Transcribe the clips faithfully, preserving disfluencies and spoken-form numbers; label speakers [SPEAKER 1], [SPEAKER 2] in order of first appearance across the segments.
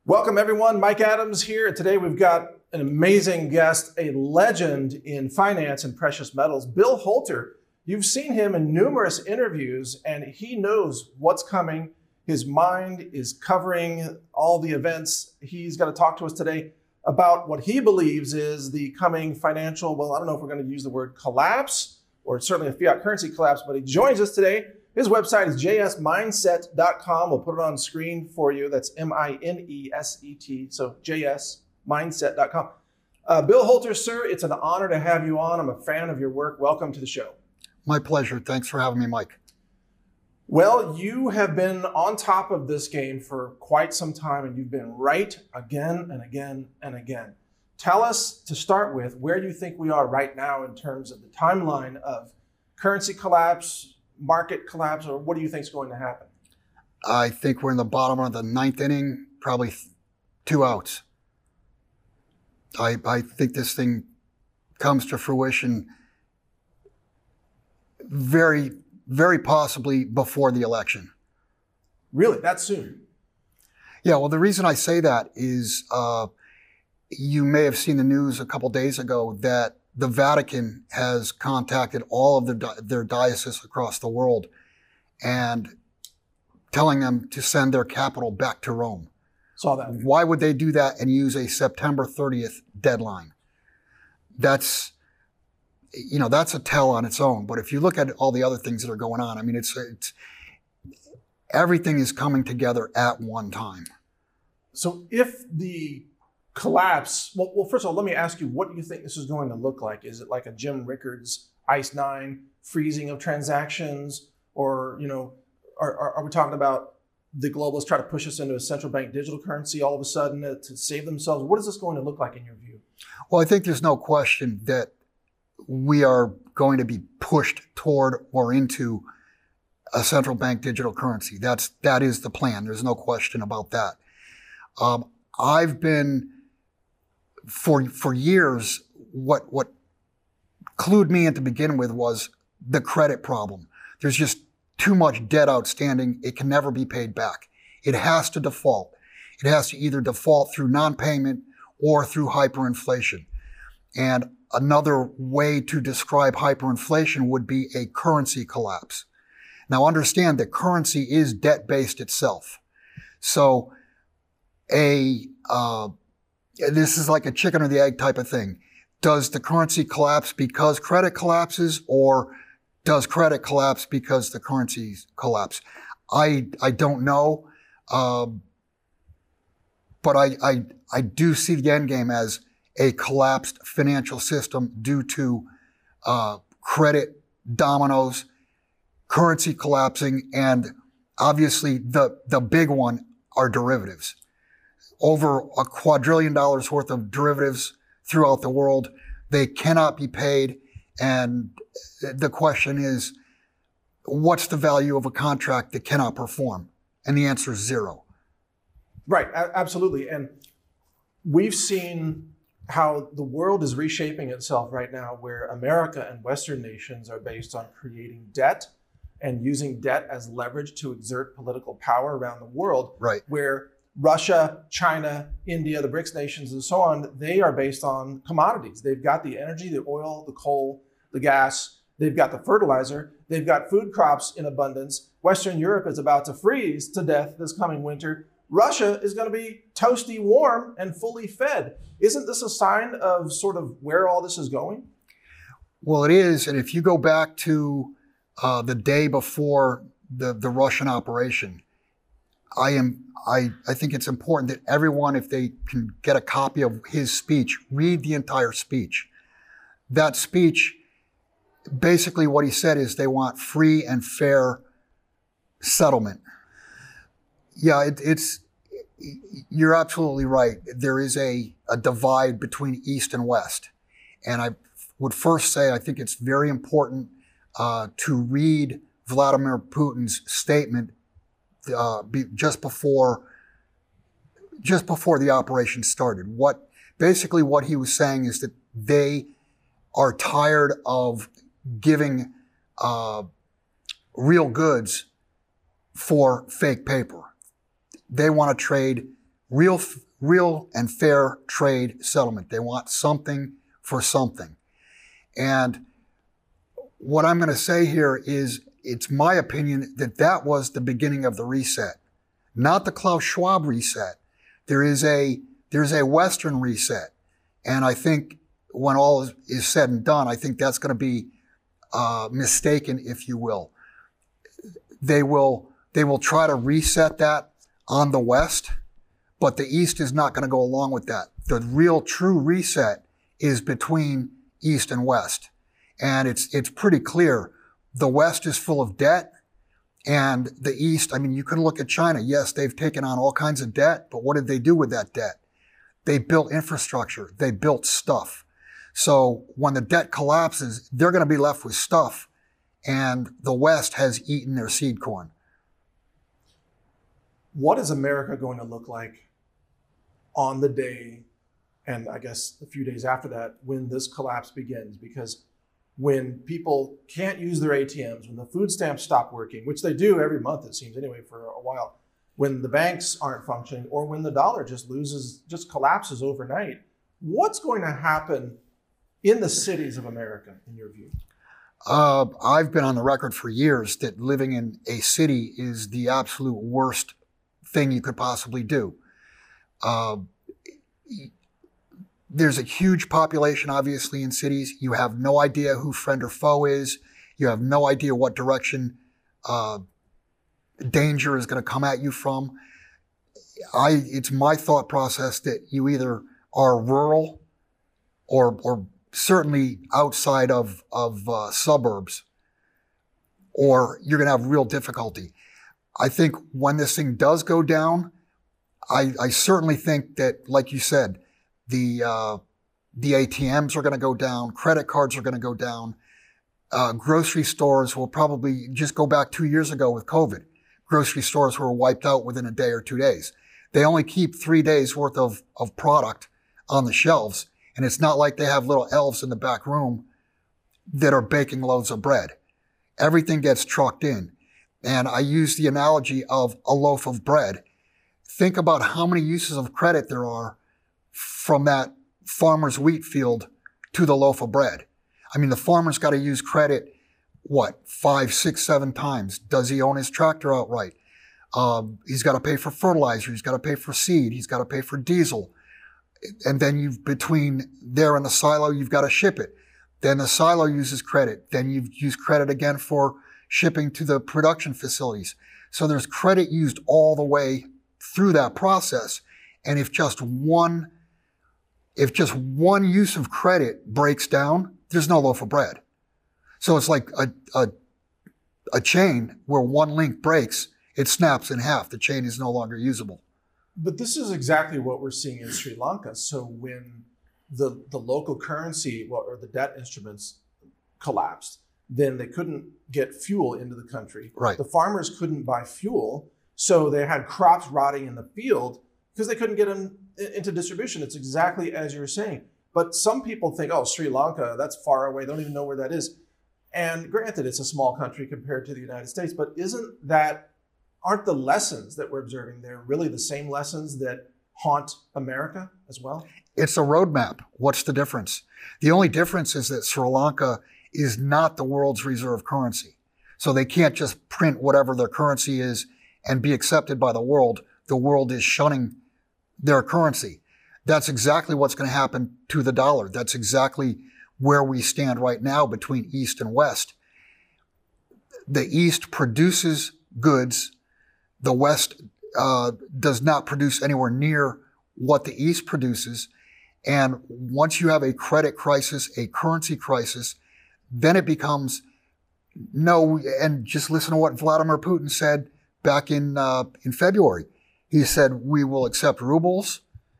[SPEAKER 1] Welcome everyone, Mike Adams here. Today we've got an amazing guest, a legend in finance and precious metals, Bill Holter. You've seen him in numerous interviews and he knows what's coming. His mind is covering all the events. He's going to talk to us today about what he believes is the coming financial, well, I don't know if we're going to use the word collapse or certainly a fiat currency collapse, but he joins us today. His website is j s mindset dot com. We'll put it on screen for you. That's M I N E S E T. So j s mindset dot com. Uh, Bill Holter, sir, it's an honor to have you on. I'm a fan of your work. Welcome to the show.
[SPEAKER 2] My pleasure. Thanks for having me, Mike.
[SPEAKER 1] Well, you have been on top of this game for quite some time, and you've been right again and again and again. Tell us, to start with, where you think we are right now in terms of the timeline of currency collapse, market collapse, or what do you think is going to happen?
[SPEAKER 2] I think we're in the bottom of the ninth inning, probably th- two outs. I, I think this thing comes to fruition very, very possibly before the election.
[SPEAKER 1] Really? That soon?
[SPEAKER 2] Yeah, well, the reason I say that is uh, you may have seen the news a couple days ago that the Vatican has contacted all of their, their dioceses across the world and telling them to send their capital back to Rome.
[SPEAKER 1] Saw that.
[SPEAKER 2] Why would they do that and use a September thirtieth deadline? That's, you know, that's a tell on its own. But if you look at all the other things that are going on, I mean, it's, it's everything is coming together at one time.
[SPEAKER 1] So if the collapse, well, well, first of all, let me ask you, what do you think this is going to look like? Is it like a Jim Rickards ICE nine freezing of transactions? Or, you know, are, are, are we talking about the globalists try to push us into a central bank digital currency all of a sudden to, to save themselves? What is this going to look like in your view?
[SPEAKER 2] Well, I think there's no question that we are going to be pushed toward or into a central bank digital currency. That's, that is the plan. There's no question about that. Um, I've been, for, for years, what, what clued me in to begin with was the credit problem. There's just too much debt outstanding. It can never be paid back. It has to default. It has to either default through non-payment or through hyperinflation. And another way to describe hyperinflation would be a currency collapse. Now understand that currency is debt-based itself. So a, uh, this is like a chicken or the egg type of thing. Does the currency collapse because credit collapses, or does credit collapse because the currencies collapse? I, I don't know. Um, but I, I, I do see the end game as a collapsed financial system due to uh, credit dominoes, currency collapsing, and obviously the, the big one are derivatives. Over a quadrillion dollars worth of derivatives throughout the world. They cannot be paid. And the question is, what's the value of a contract that cannot perform? And the answer is zero.
[SPEAKER 1] Right, a- absolutely. And we've seen how the world is reshaping itself right now, where America and Western nations are based on creating debt and using debt as leverage to exert political power around the world.
[SPEAKER 2] Right.
[SPEAKER 1] Where Russia, China, India, the BRICS nations, and so on, they are based on commodities. They've got the energy, the oil, the coal, the gas. They've got the fertilizer. They've got food crops in abundance. Western Europe is about to freeze to death this coming winter. Russia is going to be toasty warm and fully fed. Isn't this a sign of sort of where all this is going?
[SPEAKER 2] Well, it is. And if you go back to uh, the day before the, the Russian operation, I am, I, I think it's important that everyone, if they can get a copy of his speech, read the entire speech. That speech, basically what he said is they want free and fair settlement. Yeah, it, it's, you're absolutely right. There is a, a divide between East and West. And I would first say, I think it's very important uh, to read Vladimir Putin's statement Uh, be, just before, just before the operation started. What basically what he was saying is that they are tired of giving uh, real goods for fake paper. They want to trade real, real and fair trade settlement. They want something for something. And what I'm going to say here is, it's my opinion that that was the beginning of the reset, not the Klaus Schwab reset. There is a, there's a Western reset. And I think when all is, is said and done, I think that's going to be uh, mistaken, if you will. They will, they will try to reset that on the West, but the East is not going to go along with that. The real true reset is between East and West. And it's, it's pretty clear. The West is full of debt, and the East, I mean, you can look at China. Yes, they've taken on all kinds of debt, but what did they do with that debt? They built infrastructure. They built stuff. So when the debt collapses, they're going to be left with stuff, and the West has eaten their seed corn.
[SPEAKER 1] What is America going to look like on the day, and I guess a few days after that, when this collapse begins? Because when people can't use their A T Ms, when the food stamps stop working, which they do every month, it seems anyway, for a while, when the banks aren't functioning, or when the dollar just loses, just collapses overnight, what's going to happen in the cities of America, in your view?
[SPEAKER 2] Uh, I've been on the record for years that living in a city is the absolute worst thing you could possibly do. Uh, There's a huge population, obviously, in cities. You have no idea who friend or foe is. You have no idea what direction uh, danger is going to come at you from. I, it's my thought process that you either are rural or, or certainly outside of, of uh, suburbs, or you're going to have real difficulty. I think when this thing does go down, I, I certainly think that, like you said, The, uh, the A T Ms are going to go down. Credit cards are going to go down. Uh, grocery stores will probably just go back two years ago with COVID. Grocery stores were wiped out within a day or two days. They only keep three days worth of, of product on the shelves. And it's not like they have little elves in the back room that are baking loaves of bread. Everything gets trucked in. And I use the analogy of a loaf of bread. Think about how many uses of credit there are from that farmer's wheat field to the loaf of bread. I mean, the farmer's got to use credit, what, five, six, seven times. Does he own his tractor outright? Um, he's got to pay for fertilizer. He's got to pay for seed. He's got to pay for diesel. And then you've, between there and the silo, you've got to ship it. Then the silo uses credit. Then you've used credit again for shipping to the production facilities. So there's credit used all the way through that process. And if just one If just one use of credit breaks down, there's no loaf of bread. So it's like a, a, a chain where one link breaks, it snaps in half. The chain is no longer usable.
[SPEAKER 1] But this is exactly what we're seeing in Sri Lanka. So when the, the local currency or the debt instruments collapsed, then they couldn't get fuel into the country.
[SPEAKER 2] Right.
[SPEAKER 1] The farmers couldn't buy fuel, so they had crops rotting in the field because they couldn't get them into distribution. It's exactly as you're saying. But some people think, oh, Sri Lanka, that's far away. They don't even know where that is. And granted, it's a small country compared to the United States, but isn't that, aren't the lessons that we're observing there really the same lessons that haunt America as well?
[SPEAKER 2] It's a roadmap. What's the difference? The only difference is that Sri Lanka is not the world's reserve currency. So they can't just print whatever their currency is and be accepted by the world. The world is shunning their currency. That's exactly what's going to happen to the dollar. That's exactly where we stand right now between East and West. The East produces goods. The West uh, does not produce anywhere near what the East produces. And once you have a credit crisis, a currency crisis, then it becomes no, and just listen to what Vladimir Putin said back in uh, in February. He said, we will accept rubles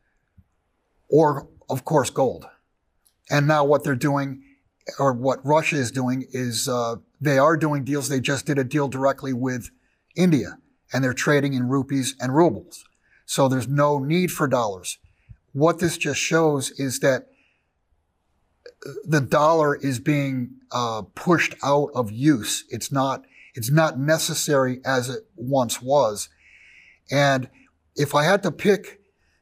[SPEAKER 2] or, of course, gold. And now what they're doing, or what Russia is doing, is uh, they are doing deals. They just did a deal directly with India, and they're trading in rupees and rubles. So there's no need for dollars. What this just shows is that the dollar is being uh, pushed out of use. It's not, it's not necessary as it once was. And if I had to pick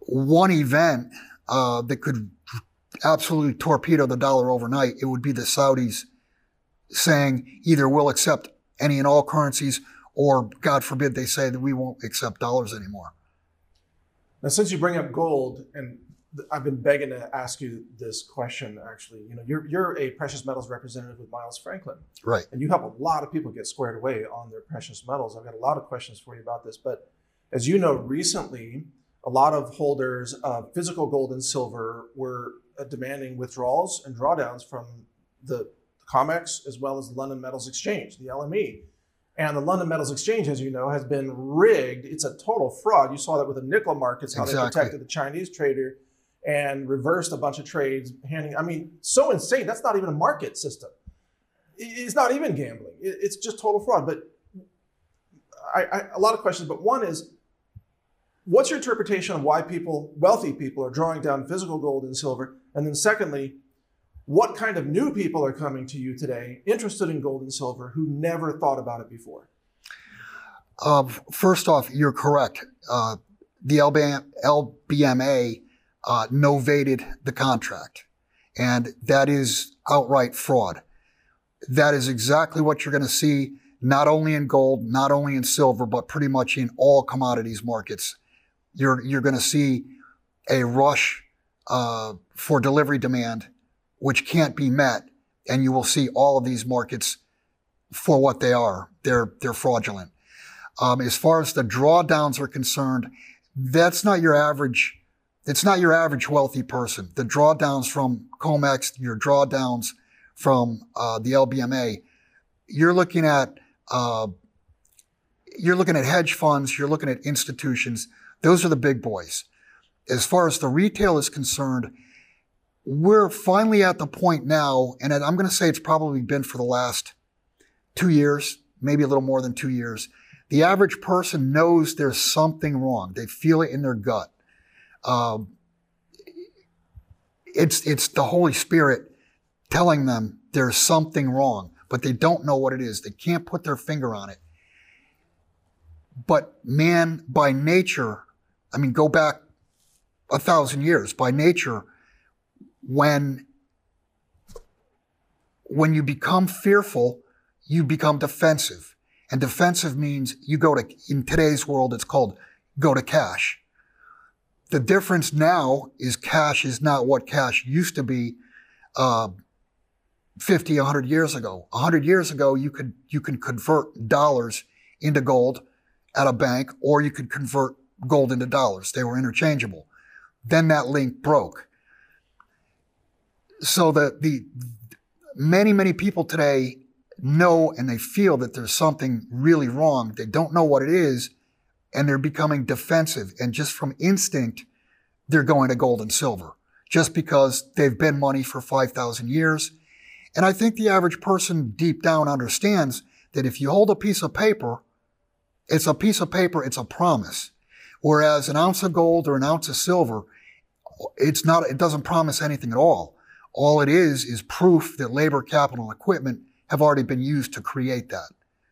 [SPEAKER 2] one event uh, that could absolutely torpedo the dollar overnight, it would be the Saudis saying either we'll accept any and all currencies, or God forbid they say that we won't accept dollars anymore.
[SPEAKER 1] Now, since you bring up gold, and I've been begging to ask you this question, actually, you know, you're you're a precious metals representative with Miles Franklin,
[SPEAKER 2] right?
[SPEAKER 1] And you help a lot of people get squared away on their precious metals. I've got a lot of questions for you about this, but as you know, recently, a lot of holders of physical gold and silver were uh, demanding withdrawals and drawdowns from the COMEX as well as the London Metals Exchange, the L M E. And the London Metals Exchange, as you know, has been rigged. It's a total fraud. You saw that with the nickel markets, how
[SPEAKER 2] exactly.
[SPEAKER 1] they protected the Chinese trader and reversed a bunch of trades, handing, I mean, so insane. That's not even a market system. It's not even gambling. It's just total fraud. But I, I, a lot of questions, but one is, what's your interpretation of why people, wealthy people, are drawing down physical gold and silver? And then secondly, what kind of new people are coming to you today interested in gold and silver who never thought about it before?
[SPEAKER 2] Uh, first off, you're correct. Uh, the L B M A uh, novated the contract, and that is outright fraud. That is exactly what you're going to see, not only in gold, not only in silver, but pretty much in all commodities markets. You're, you're going to see a rush uh, for delivery demand, which can't be met, and you will see all of these markets for what they are. They're they're fraudulent. Um, as far as the drawdowns are concerned, that's not your average. It's not your average wealthy person. The drawdowns from COMEX, your drawdowns from uh, the L B M A, you're looking at uh, you're looking at hedge funds. You're looking at institutions. Those are the big boys. As far as the retail is concerned, we're finally at the point now, and I'm going to say it's probably been for the last two years, maybe a little more than two years. The average person knows there's something wrong. They feel it in their gut. Um, it's it's the Holy Spirit telling them there's something wrong, but they don't know what it is. They can't put their finger on it. But man, by nature, I mean, go back a thousand years. By nature, when when you become fearful, you become defensive. And defensive means you go to, in today's world, it's called go to cash. The difference now is cash is not what cash used to be uh, fifty, one hundred years ago. one hundred years ago, you could you could convert dollars into gold at a bank, or you could convert gold into dollars. They were interchangeable. Then that link broke. So the, the many, many people today know and they feel that there's something really wrong. They don't know what it is, and they're becoming defensive. And just from instinct, they're going to gold and silver just because they've been money for five thousand years. And I think the average person deep down understands that if you hold a piece of paper, it's a piece of paper, it's a promise. Whereas an ounce of gold or an ounce of silver, it's not, it doesn't promise anything at all. All it is is proof that labor, capital, and equipment have already been used to create that.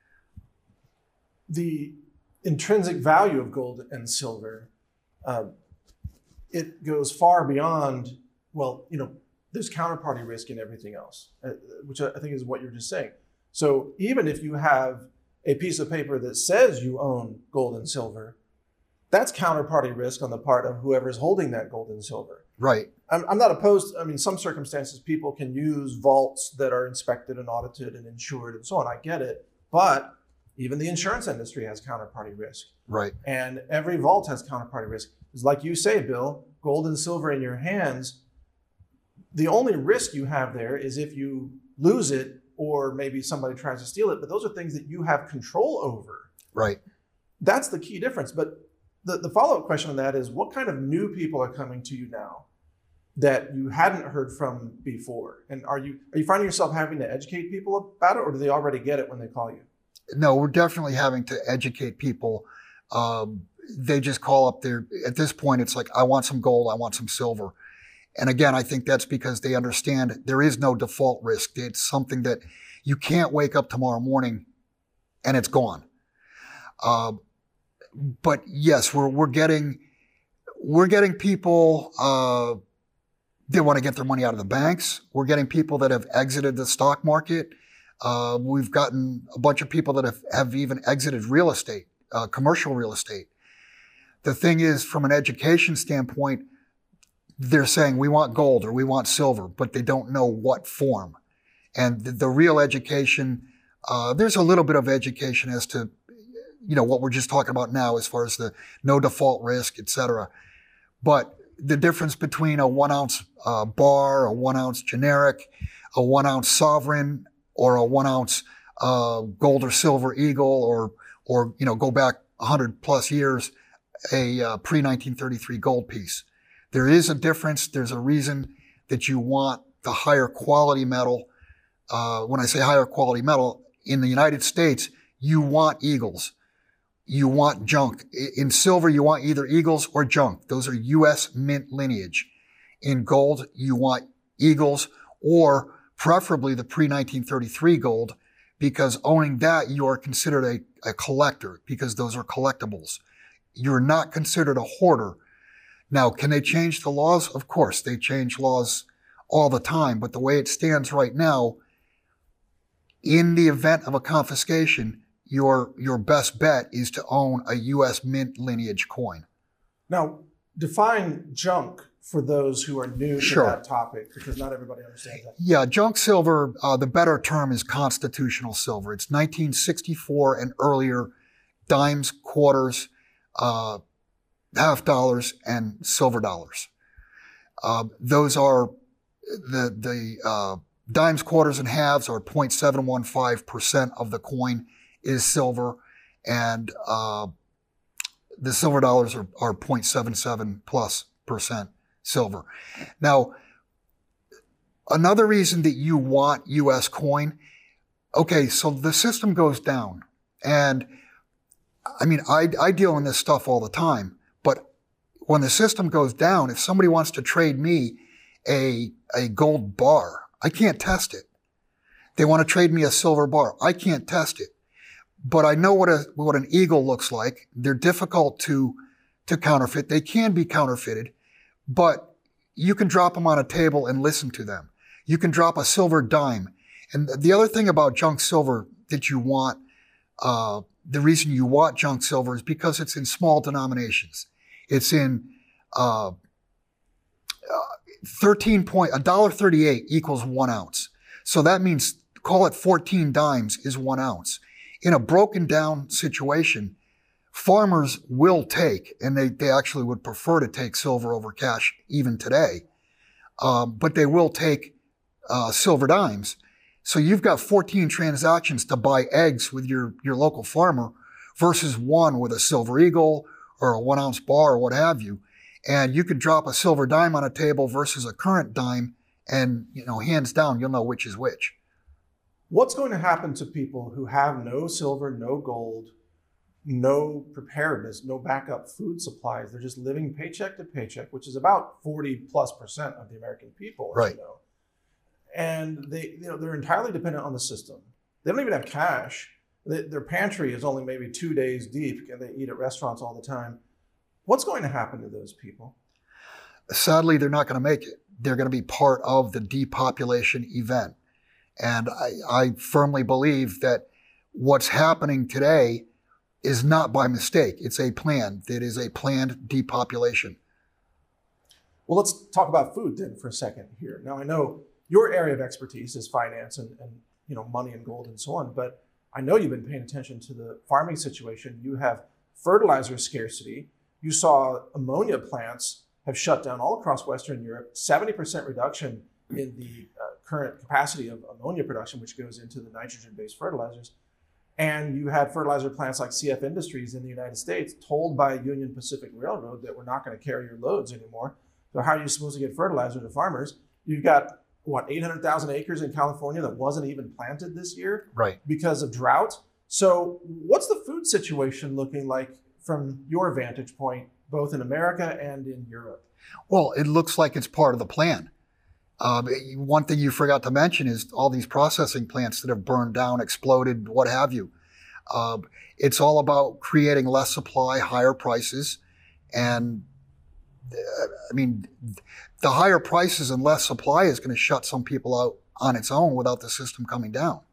[SPEAKER 1] The intrinsic value of gold and silver, uh, it goes far beyond, well, you know, there's counterparty risk in everything else, uh, which I think is what you're just saying. So even if you have a piece of paper that says you own gold and silver, that's counterparty risk on the part of whoever's holding that gold and silver.
[SPEAKER 2] Right.
[SPEAKER 1] I'm, I'm not opposed. I mean, some circumstances people can use vaults that are inspected and audited and insured and so on. I get it. But even the insurance industry has counterparty risk.
[SPEAKER 2] Right.
[SPEAKER 1] And every vault has counterparty risk. It's like you say, Bill, gold and silver in your hands. The only risk you have there is if you lose it or maybe somebody tries to steal it. But those are things that you have control over.
[SPEAKER 2] Right.
[SPEAKER 1] That's the key difference. But the, the follow-up question on that is, what kind of new people are coming to you now that you hadn't heard from before? And are you are you finding yourself having to educate people about it, or do they already get it when they call you?
[SPEAKER 2] No, we're definitely having to educate people. Um, they just call up there. At this point, it's like, I want some gold, I want some silver. And again, I think that's because they understand there is no default risk. It's something that you can't wake up tomorrow morning and it's gone. Uh, but yes, we're we're getting we're getting people, uh, they want to get their money out of the banks. We're getting people that have exited the stock market. Uh, we've gotten a bunch of people that have, have even exited real estate, uh, commercial real estate. The thing is, from an education standpoint, they're saying we want gold or we want silver, but they don't know what form. And the, the real education, uh, there's a little bit of education as to, you know, what we're just talking about now as far as the no default risk, et cetera. But the difference between a one ounce uh, bar, a one ounce generic, a one ounce sovereign, or a one ounce uh, gold or silver eagle, or, or, you know, go back one hundred plus years, a uh, pre nineteen thirty-three gold piece. There is a difference. There's a reason that you want the higher quality metal. Uh, when I say higher quality metal, in the United States, you want eagles. You want junk. In silver, you want either eagles or junk. Those are U S mint lineage. In gold, you want eagles or preferably the pre nineteen thirty-three gold, because owning that, you are considered a, a collector because those are collectibles. You're not considered a hoarder. Now, can they change the laws? Of course, they change laws all the time. But the way it stands right now, in the event of a confiscation, your, your best bet is to own a U S mint lineage coin.
[SPEAKER 1] Now, define junk for those who are new to
[SPEAKER 2] Sure.
[SPEAKER 1] that topic, because not everybody understands that.
[SPEAKER 2] Yeah, junk silver, uh, the better term is constitutional silver. It's nineteen sixty-four and earlier, dimes, quarters, uh, half dollars, and silver dollars. Uh, those are the, the uh, dimes, quarters, and halves are zero point seven one five percent of the coin is silver, and uh, the silver dollars are, are zero point seven seven plus percent silver. Now, another reason that you want U S coin, okay, so the system goes down, and I mean, I, I deal in this stuff all the time, but when the system goes down, if somebody wants to trade me a, a gold bar, I can't test it. They want to trade me a silver bar, I can't test it. But I know what a, what an eagle looks like. They're difficult to, to counterfeit. They can be counterfeited, but you can drop them on a table and listen to them. You can drop a silver dime. And the other thing about junk silver that you want, uh, the reason you want junk silver is because it's in small denominations. It's in uh, uh, thirteen point, one dollar thirty-eight equals one ounce. So that means, call it fourteen dimes is one ounce. In a broken down situation, farmers will take, and they, they actually would prefer to take silver over cash even today, um, but they will take uh, silver dimes. So you've got fourteen transactions to buy eggs with your, your local farmer versus one with a silver eagle or a one ounce bar or what have you. And you could drop a silver dime on a table versus a current dime, and, you know, hands down, you'll know which is which.
[SPEAKER 1] What's going to happen to people who have no silver, no gold, no preparedness, no backup food supplies? They're just living paycheck to paycheck, which is about forty plus percent of the American people, as
[SPEAKER 2] Right.
[SPEAKER 1] you know. And they, you know, they're entirely dependent on the system. They don't even have cash. They, their pantry is only maybe two days deep, and they eat at restaurants all the time. What's going to happen to those people?
[SPEAKER 2] Sadly, they're not going to make it. They're going to be part of the depopulation event. And I, I firmly believe that what's happening today is not by mistake. It's a plan. It is a planned depopulation.
[SPEAKER 1] Well, let's talk about food then for a second here. Now, I know your area of expertise is finance and, and you know, money and gold and so on, but I know you've been paying attention to the farming situation. You have fertilizer scarcity. You saw ammonia plants have shut down all across Western Europe, seventy percent reduction in the uh, current capacity of ammonia production, which goes into the nitrogen-based fertilizers. And you had fertilizer plants like C F Industries in the United States told by Union Pacific Railroad that we're not going to carry your loads anymore. So how are you supposed to get fertilizer to farmers? You've got, what, eight hundred thousand acres in California that wasn't even planted this year
[SPEAKER 2] Right.
[SPEAKER 1] because of drought. So what's the food situation looking like from your vantage point, both in America and in Europe?
[SPEAKER 2] Well, it looks like it's part of the plan. Um, one thing you forgot to mention is all these processing plants that have burned down, exploded, what have you. Um, it's all about creating less supply, higher prices, and I mean, the higher prices and less supply is going to shut some people out on its own without the system coming down.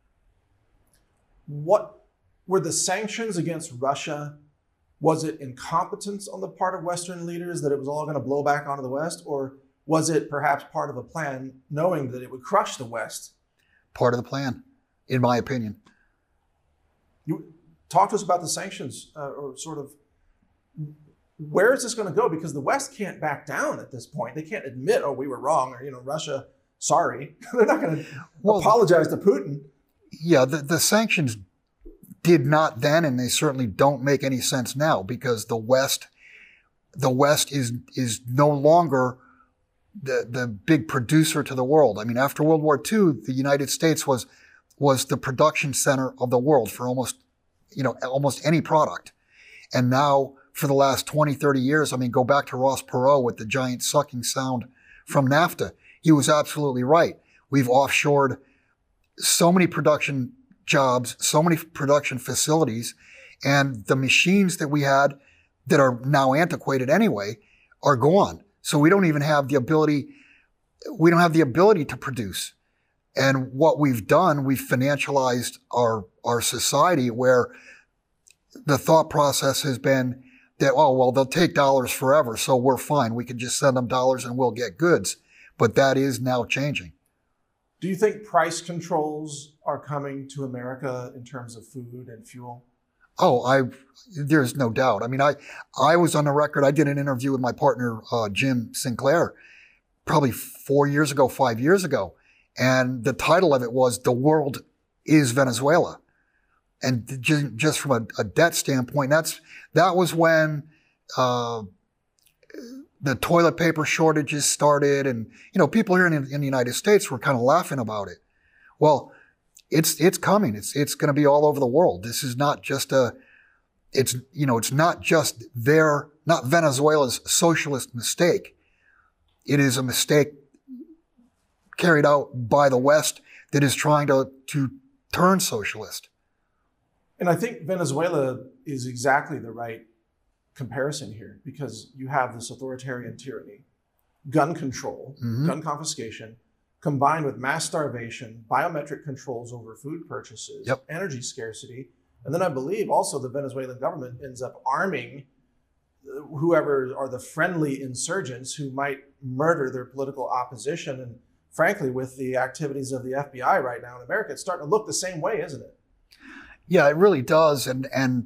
[SPEAKER 1] What were the sanctions against Russia? Was it incompetence on the part of Western leaders that it was all going to blow back onto the West? Or was it perhaps part of a plan knowing that it would crush the West?
[SPEAKER 2] Part of the plan, in my opinion.
[SPEAKER 1] You talk to us about the sanctions, uh, or sort of where is this going to go? Because the West can't back down at this point. They can't admit, oh, we were wrong, or, you know, Russia, sorry. They're not going to well, apologize to Putin.
[SPEAKER 2] Yeah, the, the sanctions did not then, and they certainly don't make any sense now, because the West, the West is is no longer the the big producer to the world. I mean, after World War Two, the United States was was the production center of the world for almost, you know, almost any product. And now, for the last twenty, thirty years, I mean, go back to Ross Perot with the giant sucking sound from NAFTA. He was absolutely right. We've offshored so many production jobs, so many production facilities, and the machines that we had that are now antiquated anyway are gone. So we don't even have the ability, we don't have the ability to produce. And what we've done, we've financialized our, our society, where the thought process has been that, oh, well, they'll take dollars forever, so we're fine. We can just send them dollars and we'll get goods. But that is now changing.
[SPEAKER 1] Do you think price controls are coming to America in terms of food and fuel?
[SPEAKER 2] Oh, I, there's no doubt. I mean, I, I was on the record. I did an interview with my partner, uh, Jim Sinclair, probably four years ago, five years ago. And the title of it was "The World is Venezuela." And just, just from a, a debt standpoint, that's, that was when, uh, the toilet paper shortages started, and, you know, people here in, in the United States were kind of laughing about it. Well, it's, it's coming. It's, it's going to be all over the world. This is not just a, it's, you know, it's not just their, not Venezuela's socialist mistake. It is a mistake carried out by the West that is trying to, to turn socialist.
[SPEAKER 1] And I think Venezuela is exactly the right comparison here, because you have this authoritarian tyranny, gun control, mm-hmm. gun confiscation, combined with mass starvation, biometric controls over food purchases,
[SPEAKER 2] yep.
[SPEAKER 1] energy scarcity. And then I believe also the Venezuelan government ends up arming whoever are the friendly insurgents who might murder their political opposition. And frankly, with the activities of the F B I right now in America, it's starting to look the same way, isn't it?
[SPEAKER 2] Yeah, it really does. And, and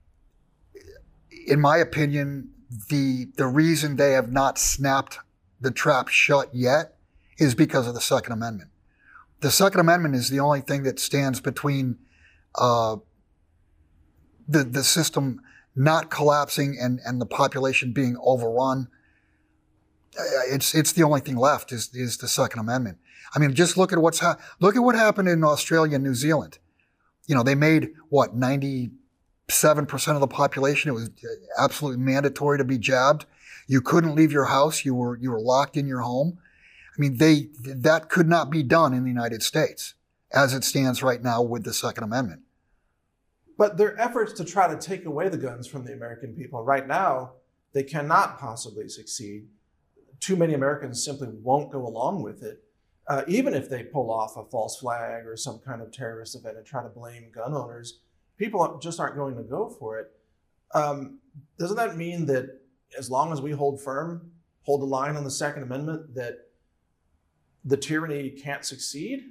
[SPEAKER 2] in my opinion, the, the reason they have not snapped the trap shut yet is because of the Second Amendment. The Second Amendment is the only thing that stands between uh, the, the system not collapsing and, and the population being overrun. It's, it's the only thing left is, is the Second Amendment. I mean, just look at what's ha- look at what happened in Australia and New Zealand. You know, they made, what, ninety-seven percent of the population, it was absolutely mandatory to be jabbed. You couldn't leave your house. You were, you were locked in your home. I mean, they, that could not be done in the United States as it stands right now with the Second Amendment.
[SPEAKER 1] But their efforts to try to take away the guns from the American people right now, they cannot possibly succeed. Too many Americans simply won't go along with it. Uh, even if they pull off a false flag or some kind of terrorist event and try to blame gun owners, people just aren't going to go for it. Um, doesn't that mean that as long as we hold firm, hold the line on the Second Amendment, that the tyranny can't succeed?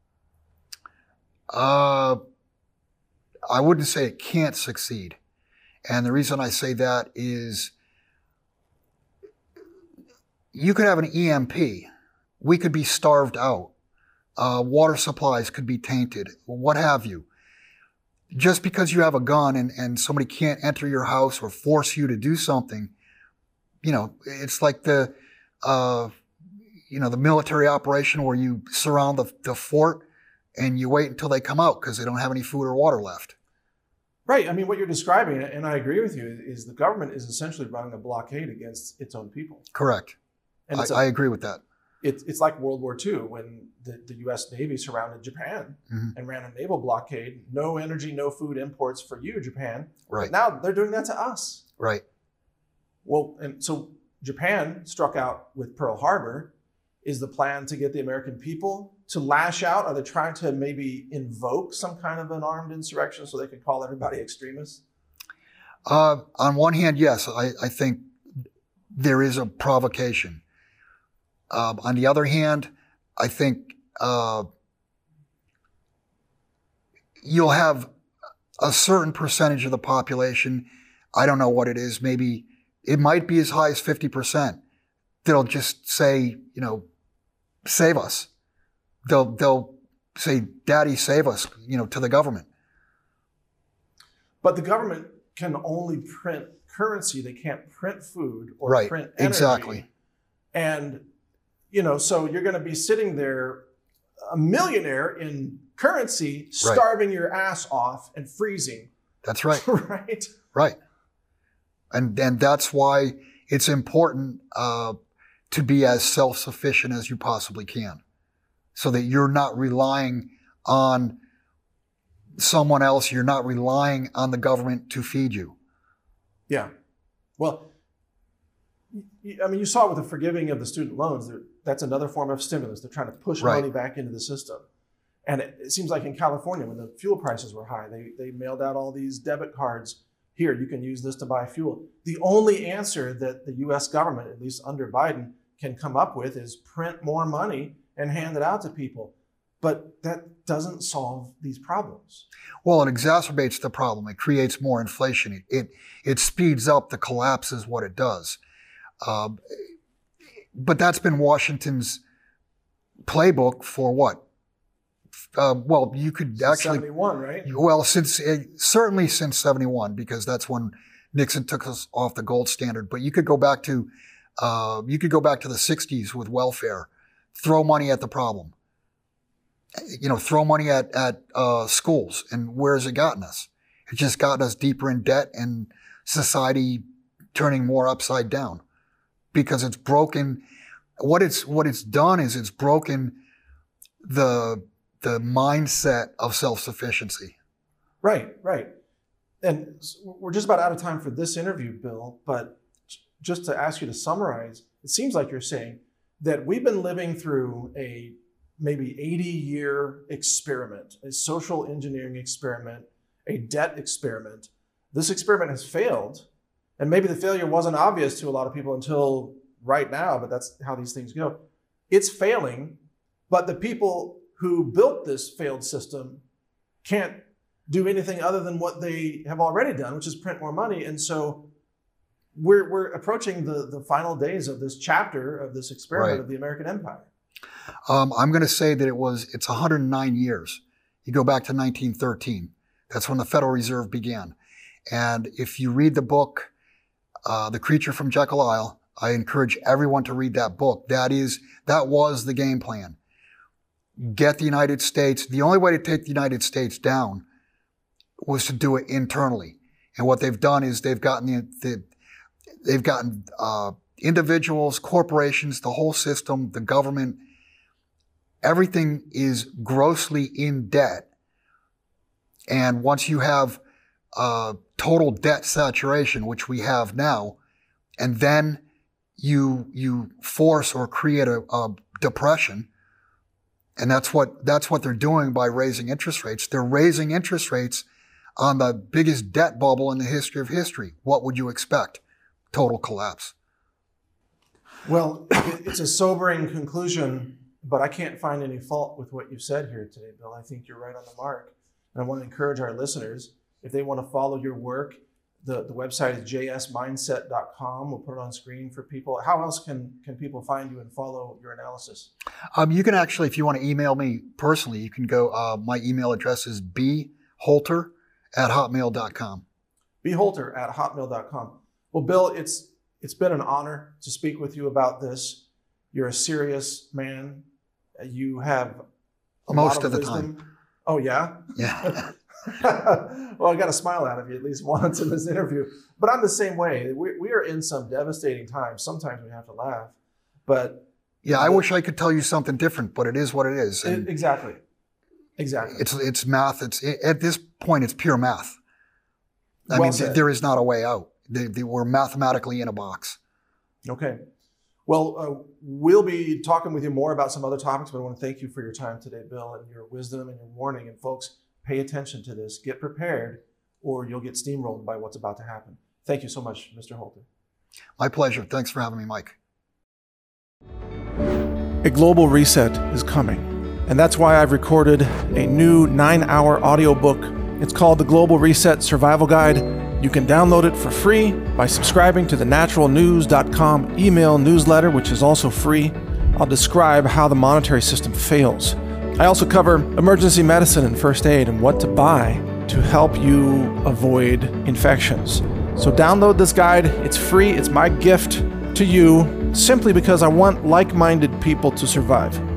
[SPEAKER 2] Uh, I wouldn't say it can't succeed. And the reason I say that is you could have an E M P. We could be starved out. Uh, water supplies could be tainted, what have you. Just because you have a gun and, and somebody can't enter your house or force you to do something, you know, it's like the, uh, you know, the military operation where you surround the, the fort and you wait until they come out because they don't have any food or water left.
[SPEAKER 1] Right. I mean, what you're describing, and I agree with you, is the government is essentially running a blockade against its own people.
[SPEAKER 2] Correct.
[SPEAKER 1] And it's
[SPEAKER 2] I,
[SPEAKER 1] a,
[SPEAKER 2] I agree with that.
[SPEAKER 1] It's, it's like World War Two when the, the U S Navy surrounded Japan mm-hmm. and ran a naval blockade. No energy, no food imports for you, Japan.
[SPEAKER 2] Right.
[SPEAKER 1] But now they're doing that to us.
[SPEAKER 2] Right.
[SPEAKER 1] Well, and so Japan struck out with Pearl Harbor. Is the plan to get the American people to lash out? Are they trying to maybe invoke some kind of an armed insurrection so they can call everybody extremists?
[SPEAKER 2] Uh, on one hand, yes, I, I think there is a provocation. Um, on the other hand, I think uh, you'll have a certain percentage of the population, I don't know what it is, maybe it might be as high as fifty percent, that'll just say, you know, save us. They'll, they'll say, Daddy, save us, you know, to the government.
[SPEAKER 1] But the government can only print currency. They can't print food or
[SPEAKER 2] right.
[SPEAKER 1] print energy.
[SPEAKER 2] Exactly.
[SPEAKER 1] And, you know, so you're going to be sitting there, a millionaire in currency, starving right. your ass off and freezing.
[SPEAKER 2] That's right.
[SPEAKER 1] right.
[SPEAKER 2] Right. And, and that's why it's important uh, to be as self-sufficient as you possibly can, so that you're not relying on someone else. You're not relying on the government to feed you.
[SPEAKER 1] Yeah. Well, I mean, you saw with the forgiving of the student loans, that's another form of stimulus. They're trying to push
[SPEAKER 2] right.
[SPEAKER 1] money back into the system. And it, it seems like in California, when the fuel prices were high, they, they mailed out all these debit cards. Here, you can use this to buy fuel. The only answer that the U S government, at least under Biden, can come up with is print more money and hand it out to people. But that doesn't solve these problems.
[SPEAKER 2] Well, it exacerbates the problem. It creates more inflation. It it, it speeds up the collapse is what it does. Uh, but that's been Washington's playbook for what? Uh, well, you could
[SPEAKER 1] since
[SPEAKER 2] actually
[SPEAKER 1] seventy-one, right?
[SPEAKER 2] Well, since uh, certainly since seventy-one, because that's when Nixon took us off the gold standard. But you could go back to uh, you could go back to the sixties with welfare. Throw money at the problem. You know, throw money at at uh, schools, and where has it gotten us? It's just gotten us deeper in debt and society turning more upside down, because it's broken. What it's what it's done is it's broken the the mindset of self-sufficiency.
[SPEAKER 1] Right, right. And we're just about out of time for this interview, Bill, but just to ask you to summarize, it seems like you're saying that we've been living through a maybe eighty-year experiment, a social engineering experiment, a debt experiment. This experiment has failed, and maybe the failure wasn't obvious to a lot of people until right now, but that's how these things go. It's failing, but the people who built this failed system can't do anything other than what they have already done, which is print more money. And so we're, we're approaching the, the final days of this chapter of this experiment
[SPEAKER 2] right.
[SPEAKER 1] of the American empire.
[SPEAKER 2] Um, I'm going to say that it was, it's one hundred nine years. You go back to nineteen thirteen. That's when the Federal Reserve began. And if you read the book, uh, The Creature from Jekyll Isle, I encourage everyone to read that book. That is, that was the game plan. Get the United States, the only way to take the United States down was to do it internally. And what they've done is they've gotten the, the they've gotten uh, individuals, corporations, the whole system, the government, everything is grossly in debt. And once you have uh, total debt saturation, which we have now, and then you you force or create a, a depression, and that's what that's what they're doing by raising interest rates. They're raising interest rates on the biggest debt bubble in the history of history. What would you expect? Total collapse.
[SPEAKER 1] Well, it's a sobering conclusion, but I can't find any fault with what you said here today, Bill. I think you're right on the mark. And I want to encourage our listeners, if they want to follow your work, the, the website is j s mindset dot com. We'll put it on screen for people. How else can, can people find you and follow your analysis?
[SPEAKER 2] Um, you can actually, if you want to email me personally, you can go, uh, my email address is b holter at hotmail dot com.
[SPEAKER 1] b holter at hotmail dot com. Well, Bill, it's it's been an honor to speak with you about this. You're a serious man. You have a
[SPEAKER 2] Most
[SPEAKER 1] lot of,
[SPEAKER 2] of the
[SPEAKER 1] wisdom.
[SPEAKER 2] time.
[SPEAKER 1] Oh, yeah?
[SPEAKER 2] Yeah.
[SPEAKER 1] Well, I got a smile out of you at least once in this interview. But I'm the same way. We, we are in some devastating times. Sometimes we have to laugh. But
[SPEAKER 2] yeah, I wish I could tell you something different, but it is what it is.
[SPEAKER 1] It, exactly. Exactly.
[SPEAKER 2] It's it's math. It's it, at this point, it's pure math. I
[SPEAKER 1] Well
[SPEAKER 2] mean,
[SPEAKER 1] said.
[SPEAKER 2] there is not a way out. They, they, we're mathematically in a box.
[SPEAKER 1] Okay. Well, uh, we'll be talking with you more about some other topics, but I want to thank you for your time today, Bill, and your wisdom and your warning. And folks, pay attention to this. Get prepared, or you'll get steamrolled by what's about to happen. Thank you so much, Mister Holter.
[SPEAKER 2] My pleasure. Thanks for having me, Mike.
[SPEAKER 1] A global reset is coming, and that's why I've recorded a new nine-hour audiobook. It's called The Global Reset Survival Guide. You can download it for free by subscribing to the natural news dot com email newsletter, which is also free. I'll describe how the monetary system fails. I also cover emergency medicine and first aid and what to buy to help you avoid infections. So download this guide. It's free. It's my gift to you simply because I want like-minded people to survive.